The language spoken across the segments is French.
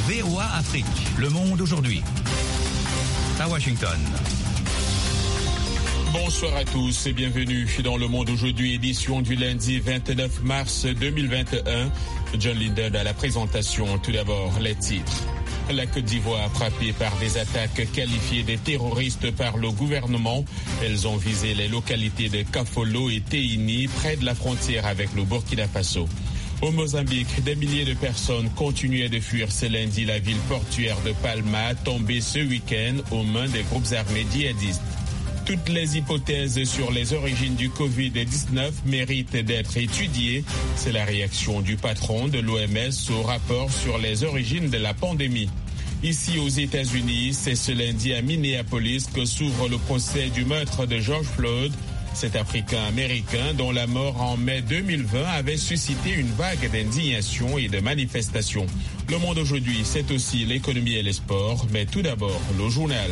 VOA Afrique, le monde aujourd'hui. À Washington. Bonsoir à tous et bienvenue dans Le Monde aujourd'hui, édition du lundi 29 mars 2021. John Linden à la présentation. Tout d'abord, les titres. La Côte d'Ivoire frappée par des attaques qualifiées de terroristes par le gouvernement. Elles ont visé les localités de Kafolo et Teini, près de la frontière avec le Burkina Faso. Au Mozambique, des milliers de personnes continuaient de fuir ce lundi la ville portuaire de Palma, tombée ce week-end aux mains des groupes armés djihadistes. Toutes les hypothèses sur les origines du Covid-19 méritent d'être étudiées. C'est la réaction du patron de l'OMS au rapport sur les origines de la pandémie. Ici aux États-Unis, c'est ce lundi à Minneapolis que s'ouvre le procès du meurtre de George Floyd. Cet Africain-Américain dont la mort en mai 2020 avait suscité une vague d'indignation et de manifestations. Le Monde aujourd'hui, c'est aussi l'économie et les sports, mais tout d'abord le journal.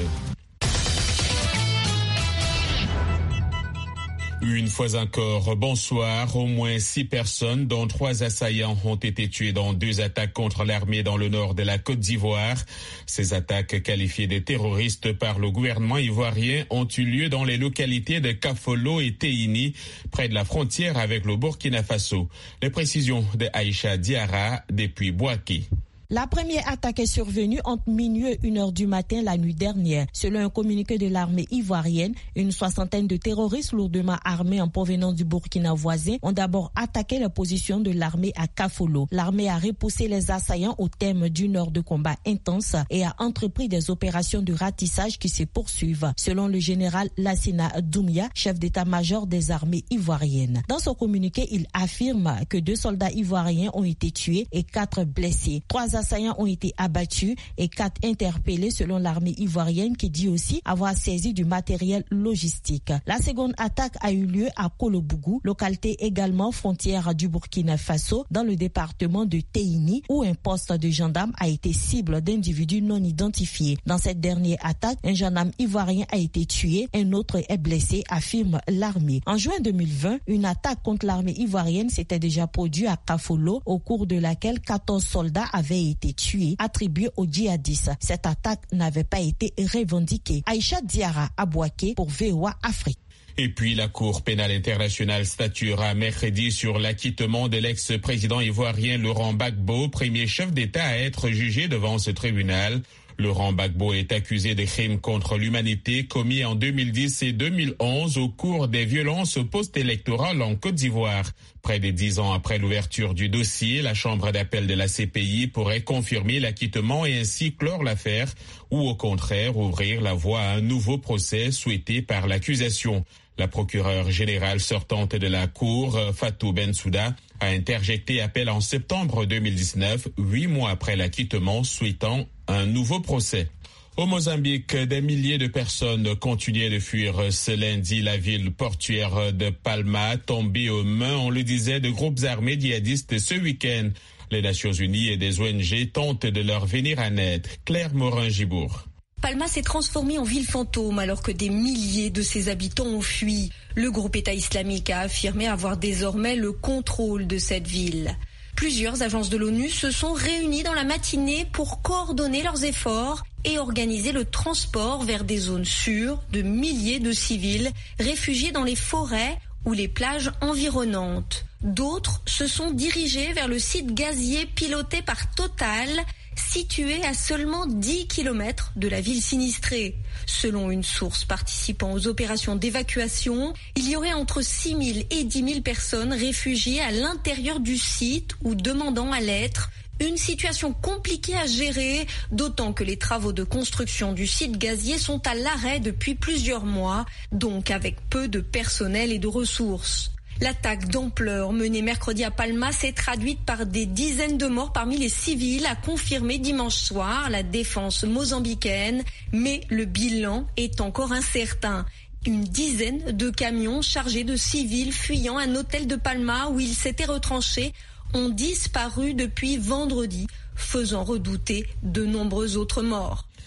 Une fois encore, bonsoir. Au moins 6 personnes, dont 3 assaillants, ont été tués dans 2 attaques contre l'armée dans le nord de la Côte d'Ivoire. Ces attaques, qualifiées de terroristes par le gouvernement ivoirien, ont eu lieu dans les localités de Kafolo et Teini, près de la frontière avec le Burkina Faso. Les précisions de Aïcha Diarra depuis Bouaké. La première attaque est survenue entre minuit et 1h du matin la nuit dernière. Selon un communiqué de l'armée ivoirienne, une soixantaine de terroristes lourdement armés en provenance du Burkina voisin ont d'abord attaqué la position de l'armée à Kafolo. L'armée a repoussé les assaillants au terme d'une heure de combat intense et a entrepris des opérations de ratissage qui se poursuivent, selon le général Lassina Doumbia, chef d'état-major des armées ivoiriennes. Dans son communiqué, il affirme que 2 soldats ivoiriens ont été tués et 4 blessés. 3 assaillants ont été abattus et 4 interpellés selon l'armée ivoirienne qui dit aussi avoir saisi du matériel logistique. La seconde attaque a eu lieu à Kolobougou, localité également frontière du Burkina Faso, dans le département de Teini, où un poste de gendarme a été cible d'individus non identifiés. Dans cette dernière attaque, un gendarme ivoirien a été tué, un autre est blessé, affirme l'armée. En juin 2020, une attaque contre l'armée ivoirienne s'était déjà produite à Kafolo, au cours de laquelle 14 soldats avaient été tués, attribués aux djihadistes. Cette attaque n'avait pas été revendiquée. Aïcha Diarra à Bouaké pour VOA Afrique. Et puis la Cour pénale internationale statuera mercredi sur l'acquittement de l'ex-président ivoirien Laurent Gbagbo, premier chef d'État à être jugé devant ce tribunal. Laurent Gbagbo est accusé de crimes contre l'humanité commis en 2010 et 2011 au cours des violences post-électorales en Côte d'Ivoire. Près de 10 ans après l'ouverture du dossier, la chambre d'appel de la CPI pourrait confirmer l'acquittement et ainsi clore l'affaire ou au contraire ouvrir la voie à un nouveau procès souhaité par l'accusation. La procureure générale sortante de la Cour, Fatou Bensouda, a interjecté appel en septembre 2019, 8 mois après l'acquittement, souhaitant un nouveau procès. Au Mozambique, des milliers de personnes continuaient de fuir ce lundi la ville portuaire de Palma, tombée aux mains, on le disait, de groupes armés djihadistes ce week-end. Les Nations Unies et des ONG tentent de leur venir en aide. Claire Morin-Gibour. Palma s'est transformée en ville fantôme alors que des milliers de ses habitants ont fui. Le groupe État islamique a affirmé avoir désormais le contrôle de cette ville. Plusieurs agences de l'ONU se sont réunies dans la matinée pour coordonner leurs efforts et organiser le transport vers des zones sûres de milliers de civils réfugiés dans les forêts ou les plages environnantes. D'autres se sont dirigés vers le site gazier piloté par Total, situé à seulement 10 km de la ville sinistrée. Selon une source participant aux opérations d'évacuation, il y aurait entre 6 000 et 10 000 personnes réfugiées à l'intérieur du site ou demandant à l'être. Une situation compliquée à gérer, d'autant que les travaux de construction du site gazier sont à l'arrêt depuis plusieurs mois, donc avec peu de personnel et de ressources. L'attaque d'ampleur menée mercredi à Palma s'est traduite par des dizaines de morts parmi les civils, a confirmé dimanche soir la défense mozambicaine, mais le bilan est encore incertain. Une dizaine de camions chargés de civils fuyant un hôtel de Palma où ils s'étaient retranchés ont disparu depuis vendredi, faisant redouter de nombreux autres morts.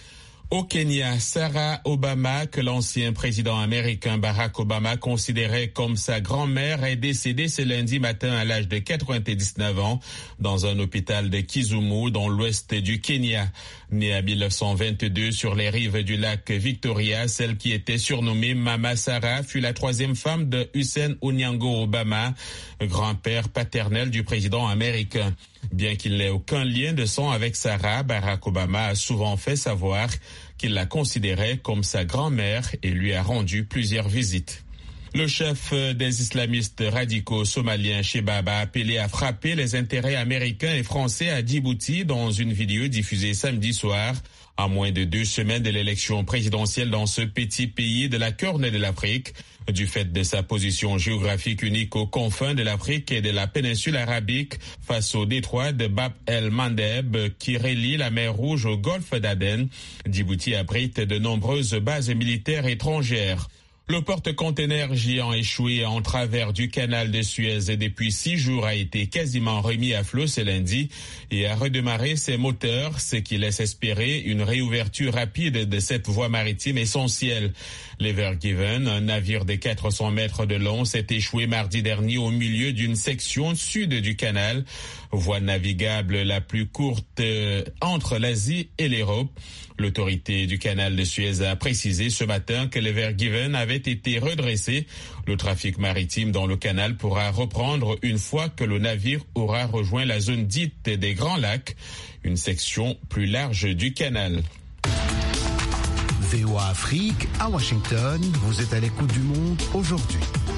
Au Kenya, Sarah Obama, que l'ancien président américain Barack Obama considérait comme sa grand-mère, est décédée ce lundi matin à l'âge de 99 ans dans un hôpital de Kisumu, dans l'ouest du Kenya. Née en 1922 sur les rives du lac Victoria, celle qui était surnommée Mama Sarah fut la troisième femme de Hussein Onyango Obama, grand-père paternel du président américain. Bien qu'il n'ait aucun lien de sang avec Sarah, Barack Obama a souvent fait savoir qu'il la considérait comme sa grand-mère et lui a rendu plusieurs visites. Le chef des islamistes radicaux somaliens, Shebab, a appelé à frapper les intérêts américains et français à Djibouti dans une vidéo diffusée samedi soir, à moins de 2 semaines de l'élection présidentielle dans ce petit pays de la Corne de l'Afrique. Du fait de sa position géographique unique aux confins de l'Afrique et de la péninsule arabique face au détroit de Bab el-Mandeb qui relie la mer Rouge au golfe d'Aden, Djibouti abrite de nombreuses bases militaires étrangères. Le porte-conteneur géant échoué en travers du canal de Suez depuis 6 jours a été quasiment remis à flot ce lundi et a redémarré ses moteurs, ce qui laisse espérer une réouverture rapide de cette voie maritime essentielle. L'Ever Given, un navire de 400 mètres de long, s'est échoué mardi dernier au milieu d'une section sud du canal, voie navigable la plus courte entre l'Asie et l'Europe. L'autorité du canal de Suez a précisé ce matin que l'Ever Given avait été redressé. Le trafic maritime dans le canal pourra reprendre une fois que le navire aura rejoint la zone dite des Grands Lacs, une section plus large du canal. VOA Afrique, à Washington, vous êtes à l'écoute du monde aujourd'hui.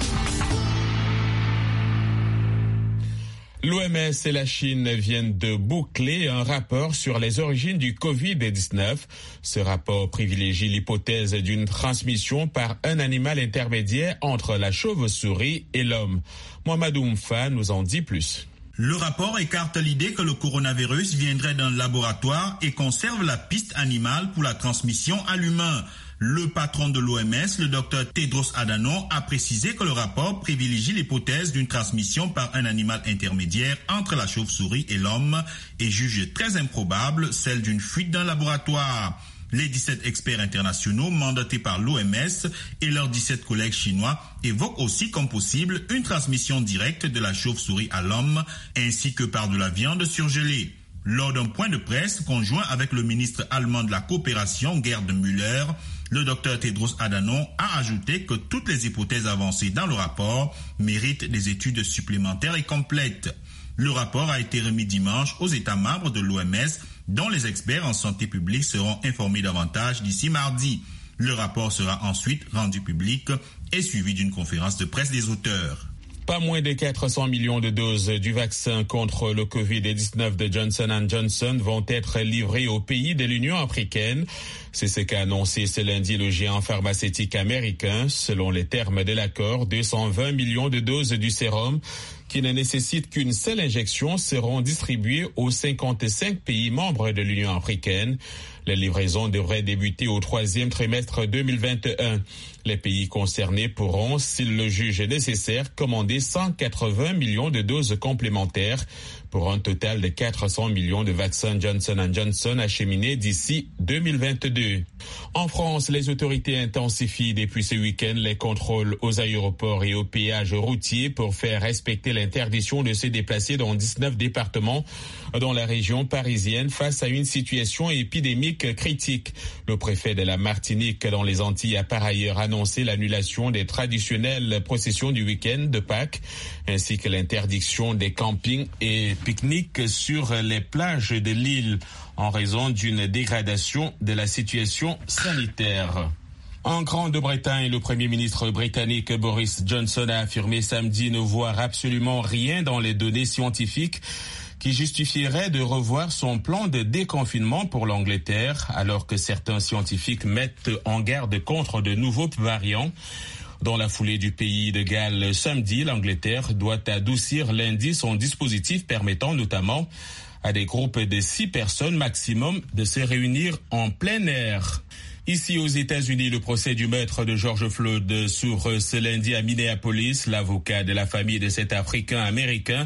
L'OMS et la Chine viennent de boucler un rapport sur les origines du Covid-19. Ce rapport privilégie l'hypothèse d'une transmission par un animal intermédiaire entre la chauve-souris et l'homme. Mohamed Oumfa nous en dit plus. Le rapport écarte l'idée que le coronavirus viendrait d'un laboratoire et conserve la piste animale pour la transmission à l'humain. Le patron de l'OMS, le Dr Tedros Adhanom, a précisé que le rapport privilégie l'hypothèse d'une transmission par un animal intermédiaire entre la chauve-souris et l'homme et juge très improbable celle d'une fuite d'un laboratoire. Les 17 experts internationaux mandatés par l'OMS et leurs 17 collègues chinois évoquent aussi comme possible une transmission directe de la chauve-souris à l'homme ainsi que par de la viande surgelée. Lors d'un point de presse conjoint avec le ministre allemand de la coopération, Gerd Müller, le Dr Tedros Adhanom a ajouté que toutes les hypothèses avancées dans le rapport méritent des études supplémentaires et complètes. Le rapport a été remis dimanche aux États membres de l'OMS, dont les experts en santé publique seront informés davantage d'ici mardi. Le rapport sera ensuite rendu public et suivi d'une conférence de presse des auteurs. Pas moins de 400 millions de doses du vaccin contre le Covid-19 de Johnson & Johnson vont être livrées aux pays de l'Union africaine. C'est ce qu'a annoncé ce lundi le géant pharmaceutique américain. Selon les termes de l'accord, 220 millions de doses du sérum qui ne nécessitent qu'une seule injection seront distribuées aux 55 pays membres de l'Union africaine. Les livraisons devraient débuter au 3e trimestre 2021. Les pays concernés pourront, s'ils le jugent nécessaire, commander 180 millions de doses complémentaires pour un total de 400 millions de vaccins Johnson & Johnson acheminés d'ici 2022. En France, les autorités intensifient depuis ce week-end les contrôles aux aéroports et aux péages routiers pour faire respecter l'interdiction de se déplacer dans 19 départements dans la région parisienne face à une situation épidémique critique. Le préfet de la Martinique dans les Antilles a par ailleurs annoncé l'annulation des traditionnelles processions du week-end de Pâques ainsi que l'interdiction des campings et pique-niques sur les plages de l'île en raison d'une dégradation de la situation sanitaire. En Grande-Bretagne, le Premier ministre britannique Boris Johnson a affirmé samedi ne voir absolument rien dans les données scientifiques qui justifierait de revoir son plan de déconfinement pour l'Angleterre, alors que certains scientifiques mettent en garde contre de nouveaux variants. Dans la foulée du pays de Galles samedi, l'Angleterre doit adoucir lundi son dispositif permettant notamment à des groupes de 6 personnes maximum de se réunir en plein air. Ici aux États-Unis, le procès du meurtre de George Floyd s'ouvre ce lundi à Minneapolis. L'avocat de la famille de cet Africain-Américain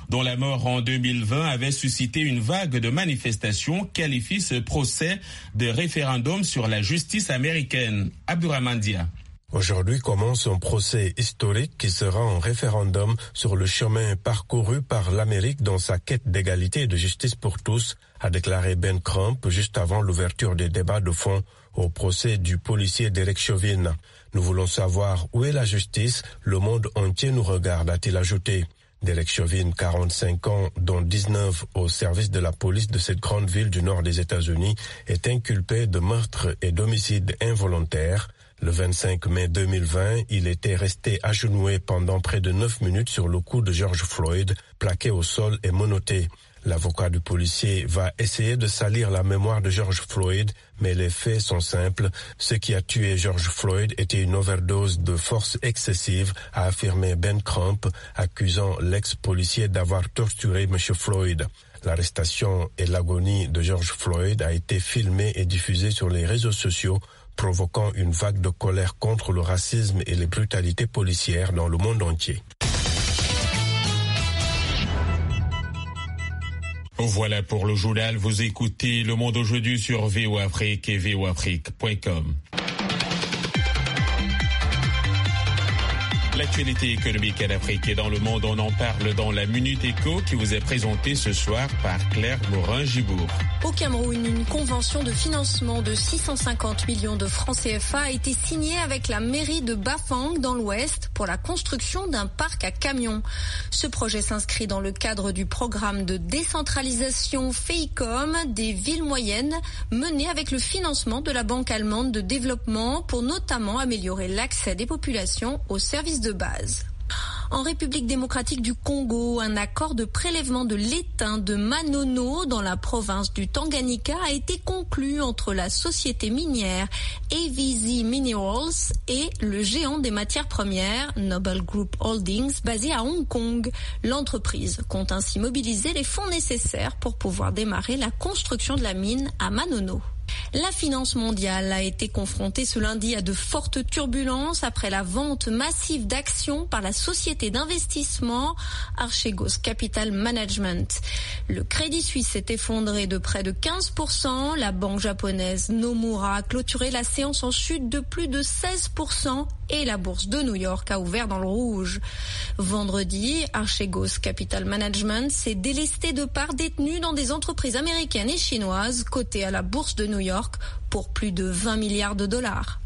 dont la mort en 2020 avait suscité une vague de manifestations, qualifie ce procès de référendum sur la justice américaine. Abdourahmane Dia. Aujourd'hui commence un procès historique qui sera un référendum sur le chemin parcouru par l'Amérique dans sa quête d'égalité et de justice pour tous, a déclaré Ben Crump juste avant l'ouverture des débats de fond au procès du policier Derek Chauvin. Nous voulons savoir où est la justice, le monde entier nous regarde, a-t-il ajouté. Derek Chauvin, 45 ans, dont 19 au service de la police de cette grande ville du nord des États-Unis, est inculpé de meurtre et d'homicide involontaire. Le 25 mai 2020, il était resté agenouillé pendant près de 9 minutes sur le cou de George Floyd, plaqué au sol et menotté. L'avocat du policier va essayer de salir la mémoire de George Floyd, mais les faits sont simples. Ce qui a tué George Floyd était une overdose de force excessive, a affirmé Ben Crump, accusant l'ex-policier d'avoir torturé M. Floyd. L'arrestation et l'agonie de George Floyd a été filmée et diffusée sur les réseaux sociaux, provoquant une vague de colère contre le racisme et les brutalités policières dans le monde entier. Voilà pour le journal. Vous écoutez Le Monde aujourd'hui sur VOA Afrique et voafrique.com. L'actualité économique en Afrique et dans le monde, on en parle dans la Minute Éco qui vous est présentée ce soir par Claire Morin-Gibourg. Au Cameroun, une convention de financement de 650 millions de francs CFA a été signée avec la mairie de Bafang dans l'Ouest pour la construction d'un parc à camions. Ce projet s'inscrit dans le cadre du programme de décentralisation FEICOM des villes moyennes mené avec le financement de la Banque allemande de développement pour notamment améliorer l'accès des populations aux services de base. En République démocratique du Congo, un accord de prélèvement de l'étain de Manono dans la province du Tanganyika a été conclu entre la société minière AVZ Minerals et le géant des matières premières Noble Group Holdings basé à Hong Kong. L'entreprise compte ainsi mobiliser les fonds nécessaires pour pouvoir démarrer la construction de la mine à Manono. La finance mondiale a été confrontée ce lundi à de fortes turbulences après la vente massive d'actions par la société d'investissement Archegos Capital Management. Le Crédit Suisse s'est effondré de près de 15%. La banque japonaise Nomura a clôturé la séance en chute de plus de 16% et la bourse de New York a ouvert dans le rouge. Vendredi, Archegos Capital Management s'est délesté de parts détenues dans des entreprises américaines et chinoises cotées à la bourse de New York pour plus de 20 milliards de dollars.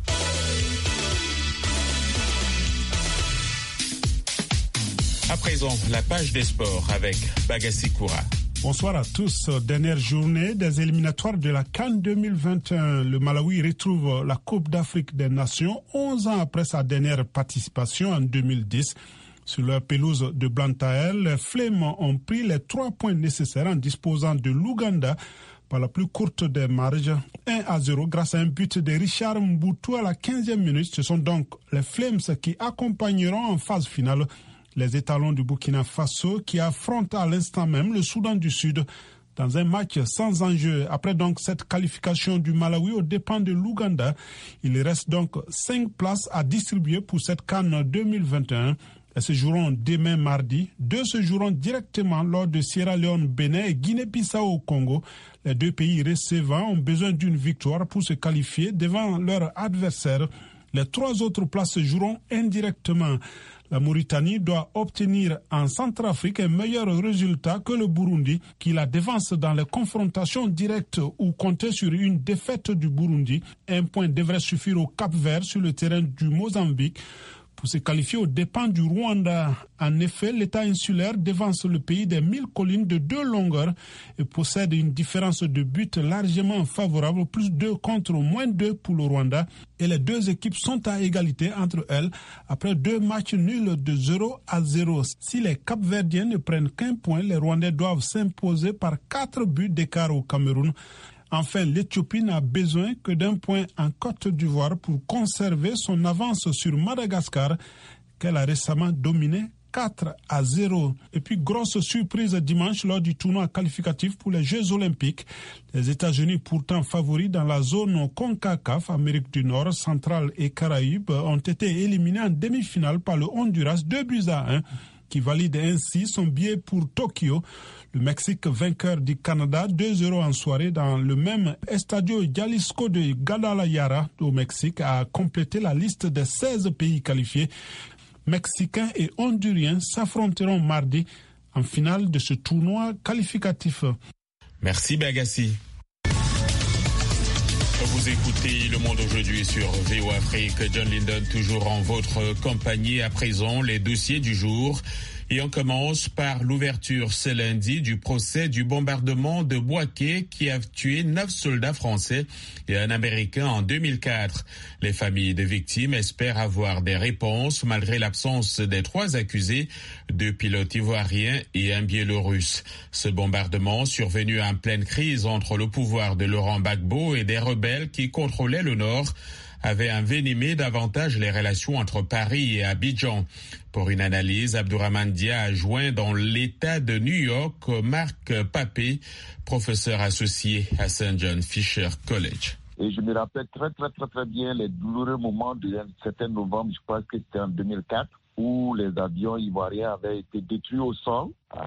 À présent, la page des sports avec Bagassi Koura. Bonsoir à tous. Dernière journée des éliminatoires de la CAN 2021. Le Malawi retrouve la Coupe d'Afrique des Nations 11 ans après sa dernière participation en 2010. Sur leur pelouse de Blantyre, les Flames ont pris les 3 points nécessaires en disposant de l'Ouganda par la plus courte des marges, 1-0 grâce à un but de Richard Mboutou à la 15e minute. Ce sont donc les Flames qui accompagneront en phase finale les étalons du Burkina Faso qui affrontent à l'instant même le Soudan du Sud dans un match sans enjeu. Après donc cette qualification du Malawi aux dépens de l'Ouganda, il reste donc 5 places à distribuer pour cette CAN 2021. Elles se joueront demain mardi. 2 se joueront directement lors de Sierra Leone, Bénin et Guinée-Bissau au Congo. Les 2 pays recevants ont besoin d'une victoire pour se qualifier devant leur adversaire. Les 3 autres places se joueront indirectement. La Mauritanie doit obtenir en Centrafrique un meilleur résultat que le Burundi, qui la devance dans les confrontations directes ou compter sur une défaite du Burundi. Un point devrait suffire au Cap-Vert sur le terrain du Mozambique pour se qualifier aux dépens du Rwanda. En effet, l'État insulaire devance le pays des 1000 collines de 2 longueurs et possède une différence de but largement favorable, plus 2 contre moins 2 pour le Rwanda. Et les 2 équipes sont à égalité entre elles après 2 matchs nuls de 0-0. Si les Cap-Verdiens ne prennent qu'un point, les Rwandais doivent s'imposer par 4 buts d'écart au Cameroun. Enfin, l'Éthiopie n'a besoin que d'un point en Côte d'Ivoire pour conserver son avance sur Madagascar, qu'elle a récemment dominé 4-0. Et puis, grosse surprise dimanche lors du tournoi qualificatif pour les Jeux Olympiques. Les États-Unis, pourtant favoris dans la zone CONCACAF, Amérique du Nord, Centrale et Caraïbes, ont été éliminés en demi-finale par le Honduras 2-1. qui valide ainsi son billet pour Tokyo. Le Mexique, vainqueur du Canada, 2-0 en soirée dans le même Estadio Jalisco de Guadalajara au Mexique, a complété la liste des 16 pays qualifiés. Mexicains et Honduriens s'affronteront mardi en finale de ce tournoi qualificatif. Merci Bagassi. Vous écoutez Le Monde aujourd'hui sur VOA Afrique. John Linden toujours en votre compagnie. À présent, les dossiers du jour. Et on commence par l'ouverture ce lundi du procès du bombardement de Bouaké qui a tué 9 soldats français et un Américain en 2004. Les familles des victimes espèrent avoir des réponses malgré l'absence des 3 accusés, 2 pilotes ivoiriens et un Biélorusse. Ce bombardement, survenu en pleine crise entre le pouvoir de Laurent Gbagbo et des rebelles qui contrôlaient le nord, avait envenimé davantage les relations entre Paris et Abidjan. Pour une analyse, Abdourahmane Dia a joint dans l'État de New York Marc Papé, professeur associé à St. John Fisher College. Et je me rappelle très bien les douloureux moments du 7 novembre, je crois que c'était en 2004, où les avions ivoiriens avaient été détruits au sol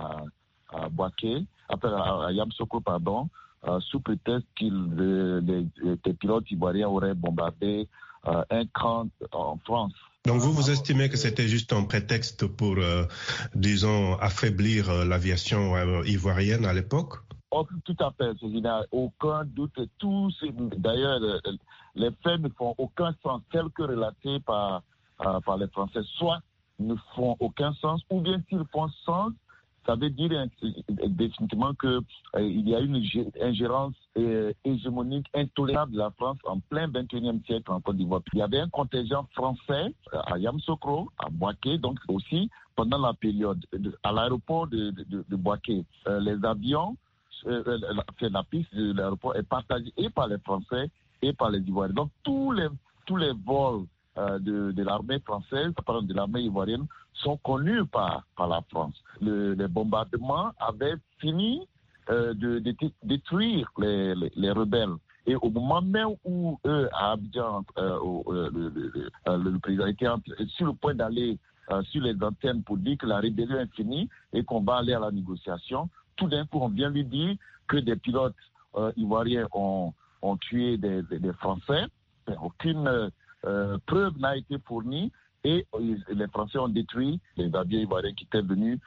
à Bouaké, à Yamoussoukro, sous prétexte que les pilotes ivoiriens auraient bombardé un camp en France. Donc vous estimez que c'était juste un prétexte pour, disons, affaiblir l'aviation ivoirienne à l'époque? Oh, tout à fait, il n'y a aucun doute. D'ailleurs, les faits ne font aucun sens, tels que relatés par les Français. Soit ne font aucun sens, ou bien s'ils font sens, ça veut dire définitivement qu'il y a une ingérence hégémonique intolérable de la France en plein 21e siècle en Côte d'Ivoire. Il y avait un contingent français à Yamoussoukro, à Bouaké, donc aussi pendant la période, à l'aéroport de Bouaké. Les avions, la piste de l'aéroport est partagée et par les Français et par les Ivoiriens. Donc tous les vols de l'armée française, de l'armée ivoirienne, sont connus par la France. Les bombardements avaient fini de détruire les rebelles. Et au moment même où eux, à Abidjan, le président était sur le point d'aller sur les antennes pour dire que la rébellion est finie et qu'on va aller à la négociation, tout d'un coup, on vient lui dire que des pilotes ivoiriens ont tué des Français. Aucune preuve n'a été fournie. Et les Français ont détruit les avions ivoiriens qui étaient revenus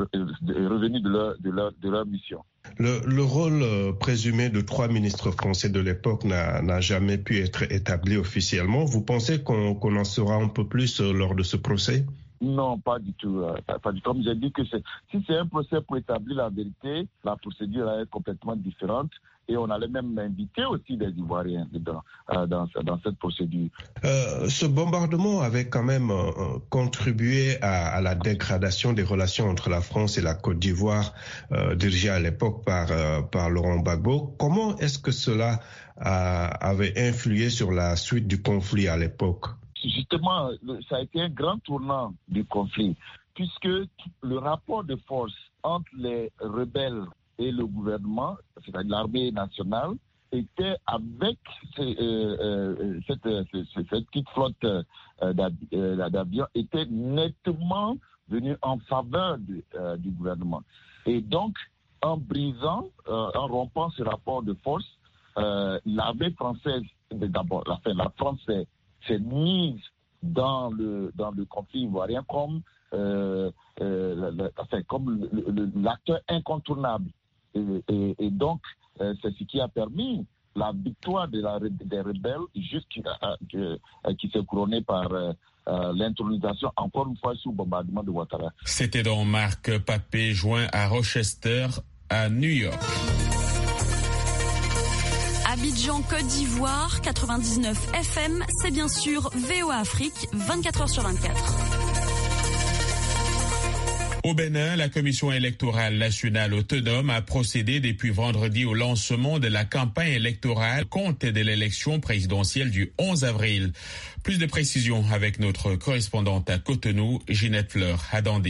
de leur mission. Le rôle présumé de 3 ministres français de l'époque n'a jamais pu être établi officiellement. Vous pensez qu'on en saura un peu plus lors de ce procès? Non, pas du tout. Comme j'ai dit, si c'est un procès pour établir la vérité, la procédure est complètement différente. Et on allait même inviter aussi des Ivoiriens dans cette procédure. Ce bombardement avait quand même contribué à la dégradation des relations entre la France et la Côte d'Ivoire, dirigée à l'époque par Laurent Gbagbo. Comment est-ce que cela avait influé sur la suite du conflit à l'époque? Justement, ça a été un grand tournant du conflit, puisque le rapport de force entre les rebelles et le gouvernement, c'est-à-dire l'armée nationale, était avec cette petite flotte d'avions, était nettement venue en faveur du gouvernement. Et donc, en brisant, en rompant ce rapport de force, l'armée française, d'abord, la France s'est mise dans le conflit ivoirien comme l'acteur incontournable. Et donc, c'est ce qui a permis la victoire des rebelles, qui s'est couronnée par l'intronisation, encore une fois, sous bombardement de Ouattara. C'était donc Marc Papé, joint à Rochester, à New York. Abidjan, Côte d'Ivoire, 99 FM, c'est bien sûr VOA Afrique, 24 heures sur 24. Au Bénin, la Commission électorale nationale autonome a procédé depuis vendredi au lancement de la campagne électorale compte de l'élection présidentielle du 11 avril. Plus de précisions avec notre correspondante à Cotonou, Ginette Fleur, à Dandé.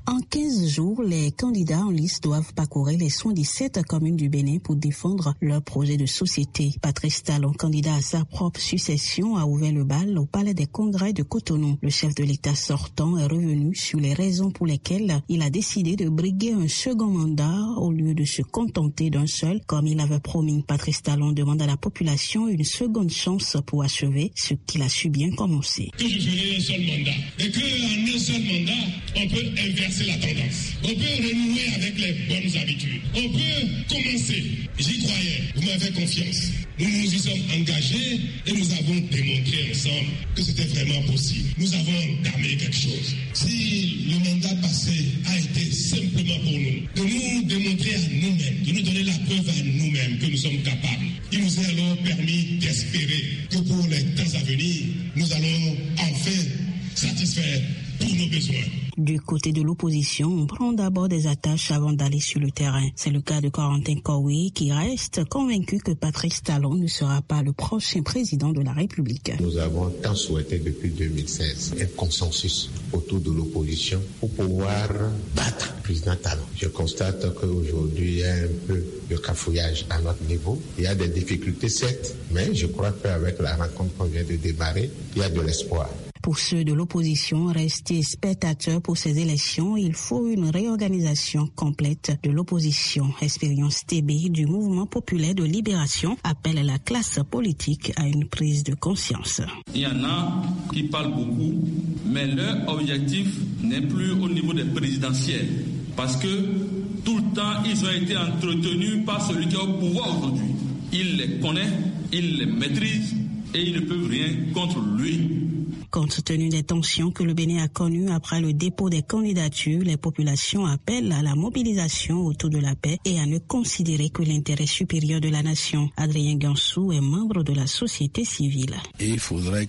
En 15 jours, les candidats en liste doivent parcourir les 117 communes du Bénin pour défendre leur projet de société. Patrice Talon, candidat à sa propre succession, a ouvert le bal au Palais des Congrès de Cotonou. Le chef de l'État sortant est revenu sur les raisons pour lesquelles il a décidé de briguer un second mandat au lieu de se contenter d'un seul, comme il avait promis. Patrice Talon demande à la population une seconde chance pour achever ce qu'il a su bien commencer. Que je ferai un seul mandat et qu'en un seul mandat, on peut inverser la tendance. On peut renouer avec les bonnes habitudes. On peut commencer. J'y croyais. Vous m'avez confiance. Nous nous y sommes engagés et nous avons démontré ensemble que c'était vraiment possible. Nous avons entamé quelque chose. Si le mandat passé a été simplement pour nous, de nous démontrer à nous-mêmes, de nous donner la preuve à nous-mêmes que nous sommes capables, il nous est alors permis d'espérer que pour les temps à venir, nous allons enfin satisfaire tous nos besoins. Du côté de l'opposition, on prend d'abord des attaches avant d'aller sur le terrain. C'est le cas de Corentin Kowi qui reste convaincu que Patrice Talon ne sera pas le prochain président de la République. Nous avons tant souhaité depuis 2016 un consensus autour de l'opposition pour pouvoir battre le président Talon. Je constate qu'aujourd'hui, il y a un peu de cafouillage à notre niveau. Il y a des difficultés, certes, mais je crois qu'avec la rencontre qu'on vient de démarrer, il y a de l'espoir. Pour ceux de l'opposition restés spectateurs pour ces élections, il faut une réorganisation complète de l'opposition. Expérience TB du mouvement populaire de libération appelle la classe politique à une prise de conscience. Il y en a qui parlent beaucoup, mais leur objectif n'est plus au niveau des présidentielles. Parce que tout le temps, ils ont été entretenus par celui qui est au pouvoir aujourd'hui. Il les connaît, il les maîtrise et ils ne peuvent rien contre lui. Compte tenu des tensions que le Bénin a connues après le dépôt des candidatures, les populations appellent à la mobilisation autour de la paix et à ne considérer que l'intérêt supérieur de la nation. Adrien Gansou est membre de la société civile. Il faudrait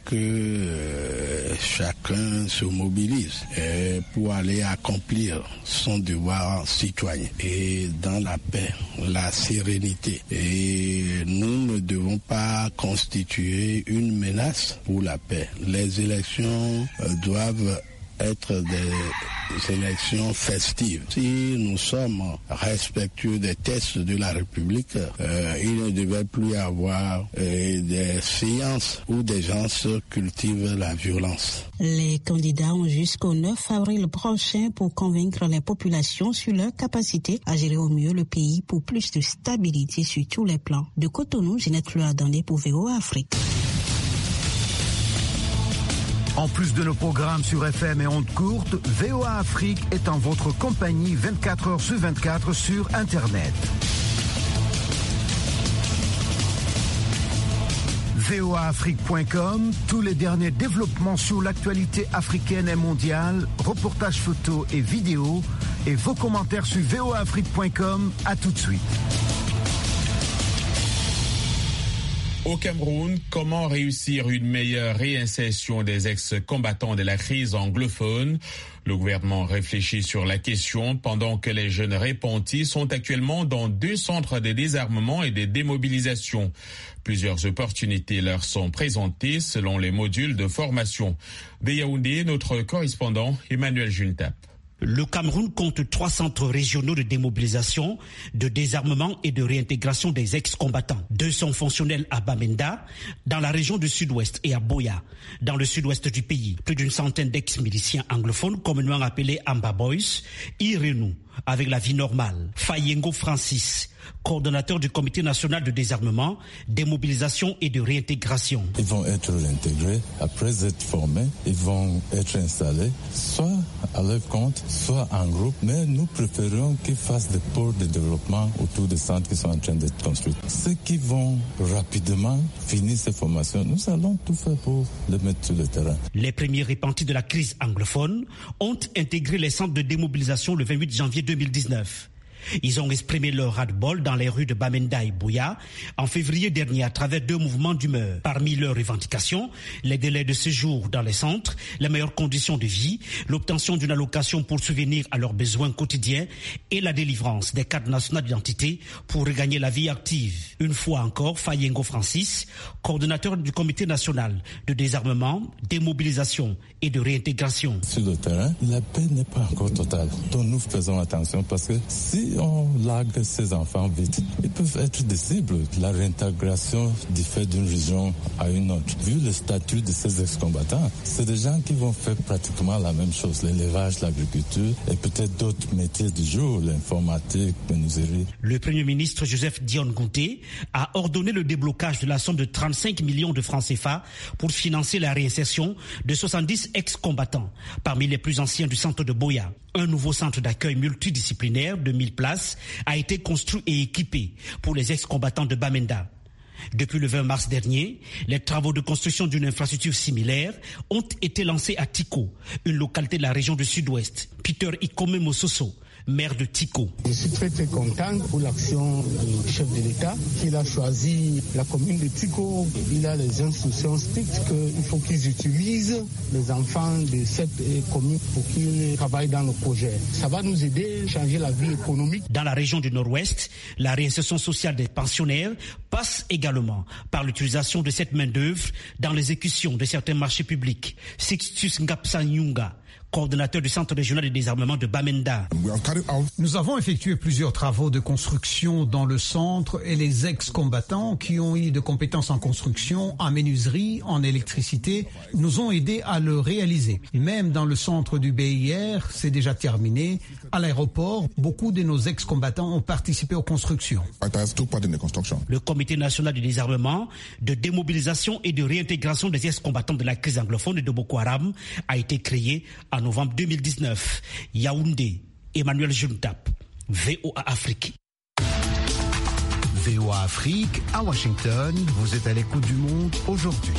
que chacun se mobilise pour aller accomplir son devoir citoyen et dans la paix, la sérénité. Et nous ne devons pas constituer une menace pour la paix. Les élections doivent être des élections festives. Si nous sommes respectueux des textes de la République, il ne devait plus y avoir des séances où des gens cultivent la violence. Les candidats ont jusqu'au 9 avril prochain pour convaincre les populations sur leur capacité à gérer au mieux le pays pour plus de stabilité sur tous les plans. De Cotonou, Ginette Loardandé pour VOA Afrique. En plus de nos programmes sur FM et ondes courtes, VOA Afrique est en votre compagnie 24 heures sur 24 sur Internet. voaafrique.com, tous les derniers développements sur l'actualité africaine et mondiale, reportages photos et vidéos, et vos commentaires sur voaafrique.com. À tout de suite. Au Cameroun, comment réussir une meilleure réinsertion des ex-combattants de la crise anglophone? Le gouvernement réfléchit sur la question pendant que les jeunes repentis sont actuellement dans 2 centres de désarmement et de démobilisation. Plusieurs opportunités leur sont présentées selon les modules de formation. De Yaoundé, notre correspondant Emmanuel Juntap. Le Cameroun compte 3 centres régionaux de démobilisation, de désarmement et de réintégration des ex-combattants. 2 sont fonctionnels à Bamenda, dans la région du sud-ouest, et à Boya, dans le sud-ouest du pays. Plus d'une centaine d'ex-miliciens anglophones, communément appelés Amba Boys, y renouent avec la vie normale. Fayengo Francis, coordonnateur du Comité national de désarmement, démobilisation et de réintégration. Ils vont être réintégrés. Après être formés, ils vont être installés, soit à leur compte, soit en groupe. Mais nous préférons qu'ils fassent des pôles de développement autour des centres qui sont en train d'être construits. Ceux qui vont rapidement finir ces formations, nous allons tout faire pour les mettre sur le terrain. Les premiers repentis de la crise anglophone ont intégré les centres de démobilisation le 28 janvier 2019. Ils ont exprimé leur ras-le-bol dans les rues de Bamenda et Boya en février dernier à travers 2 mouvements d'humeur. Parmi leurs revendications, les délais de séjour dans les centres, les meilleures conditions de vie, l'obtention d'une allocation pour subvenir à leurs besoins quotidiens et la délivrance des cartes nationales d'identité pour regagner la vie active. Une fois encore, Fayengo Francis, coordonnateur du Comité national de désarmement, démobilisation et de réintégration. Sur le terrain, la paix n'est pas encore totale. Donc nous faisons attention parce que si on largue ces enfants vite, ils peuvent être des cibles. La réintégration diffère d'une région à une autre. Vu le statut de ces ex-combattants, c'est des gens qui vont faire pratiquement la même chose. L'élevage, l'agriculture et peut-être d'autres métiers du jour, l'informatique, la menuiserie. Le Premier ministre Joseph Dione Gounté a ordonné le déblocage de la somme de 35 millions de francs CFA pour financer la réinsertion de 70 ex-combattants, parmi les plus anciens du centre de Boya. Un nouveau centre d'accueil multidisciplinaire de 1000 places a été construit et équipé pour les ex-combattants de Bamenda. Depuis le 20 mars dernier, les travaux de construction d'une infrastructure similaire ont été lancés à Tiko, une localité de la région du Sud-Ouest. Peter Ikome Mososo, maire de Tiko. Je suis très content pour l'action du chef de l'État. Il a choisi la commune de Tiko. Il a les instructions strictes qu'il faut qu'ils utilisent les enfants de cette commune pour qu'ils travaillent dans le projet. Ça va nous aider à changer la vie économique. Dans la région du Nord-Ouest, la réinsertion sociale des pensionnaires passe également par l'utilisation de cette main-d'œuvre dans l'exécution de certains marchés publics. Sixtus Ngapsa Nyunga, coordonnateur du Centre régional de désarmement de Bamenda. Nous avons effectué plusieurs travaux de construction dans le centre et les ex-combattants qui ont eu de compétences en construction, en menuiserie, en électricité, nous ont aidés à le réaliser. Et même dans le centre du BIR, c'est déjà terminé. À l'aéroport, beaucoup de nos ex-combattants ont participé aux constructions. Le Comité national du désarmement, de démobilisation et de réintégration des ex-combattants de la crise anglophone de Boko Haram a été créé en novembre 2019. Yaoundé, Emmanuel Juntap, VOA Afrique. VOA Afrique, à Washington, vous êtes à l'écoute du monde aujourd'hui.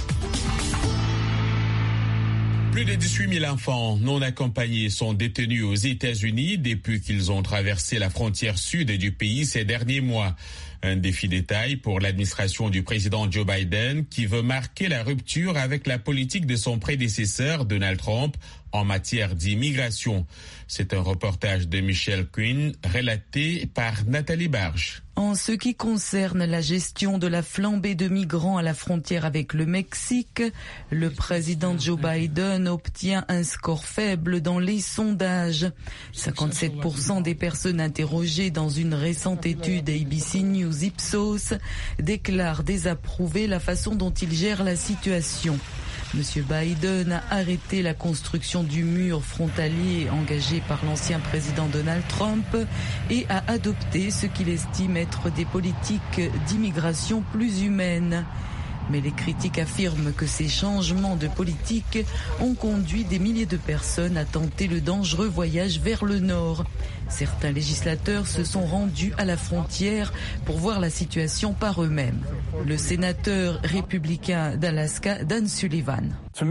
Plus de 18 000 enfants non accompagnés sont détenus aux États-Unis depuis qu'ils ont traversé la frontière sud du pays ces derniers mois. Un défi de taille pour l'administration du président Joe Biden qui veut marquer la rupture avec la politique de son prédécesseur Donald Trump en matière d'immigration. C'est un reportage de Michelle Quinn relaté par Nathalie Barge. En ce qui concerne la gestion de la flambée de migrants à la frontière avec le Mexique, le président Joe Biden obtient un score faible dans les sondages. 57% des personnes interrogées dans une récente étude ABC News Ipsos déclarent désapprouver la façon dont il gère la situation. Monsieur Biden a arrêté la construction du mur frontalier engagé par l'ancien président Donald Trump et a adopté ce qu'il estime être des politiques d'immigration plus humaines. Mais les critiques affirment que ces changements de politique ont conduit des milliers de personnes à tenter le dangereux voyage vers le nord. Certains législateurs se sont rendus à la frontière pour voir la situation par eux-mêmes. Le sénateur républicain d'Alaska, Dan Sullivan. Pour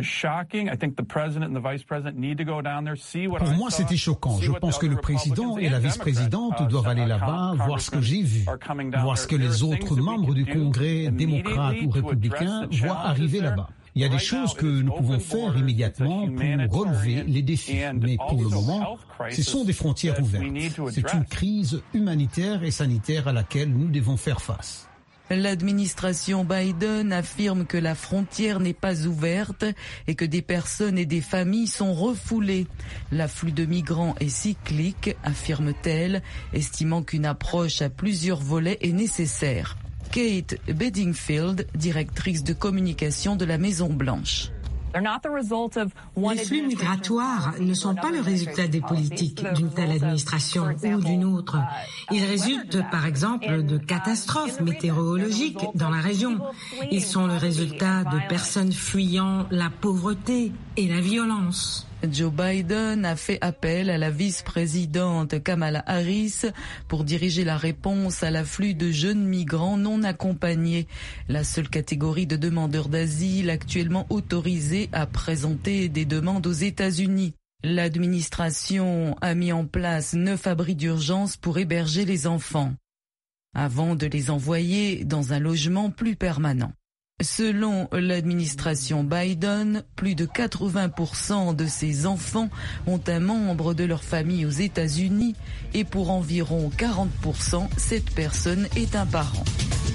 moi, c'était choquant. Je pense que le président et la vice-présidente doivent aller là-bas, voir ce que j'ai vu, voir ce que les autres membres du Congrès, démocrates ou républicains, voient arriver là-bas. Il y a des choses que nous pouvons faire immédiatement pour relever les défis. Mais pour le moment, ce sont des frontières ouvertes. C'est une crise humanitaire et sanitaire à laquelle nous devons faire face. L'administration Biden affirme que la frontière n'est pas ouverte et que des personnes et des familles sont refoulées. L'afflux de migrants est cyclique, affirme-t-elle, estimant qu'une approche à plusieurs volets est nécessaire. Kate Bedingfield, directrice de communication de la Maison-Blanche. Les flux migratoires ne sont pas le résultat des politiques d'une telle administration ou d'une autre. Ils résultent, par exemple, de catastrophes météorologiques dans la région. Ils sont le résultat de personnes fuyant la pauvreté et la violence. Joe Biden a fait appel à la vice-présidente Kamala Harris pour diriger la réponse à l'afflux de jeunes migrants non accompagnés, la seule catégorie de demandeurs d'asile actuellement autorisée à présenter des demandes aux États-Unis. L'administration a mis en place 9 abris d'urgence pour héberger les enfants, avant de les envoyer dans un logement plus permanent. Selon l'administration Biden, plus de 80% de ces enfants ont un membre de leur famille aux États-Unis et pour environ 40%, cette personne est un parent.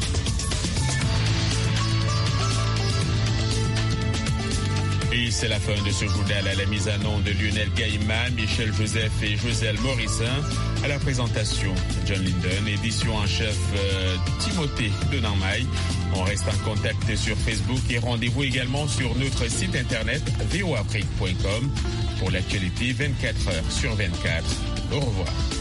Et c'est la fin de ce journal. À la mise en onde de Lionel Gaïma, Michel Joseph et Joselle Morissin. À la présentation, John Linden. Édition en chef Timothée Denanmaille. On reste en contact sur Facebook et rendez-vous également sur notre site internet voafrique.com pour l'actualité 24 heures sur 24. Au revoir.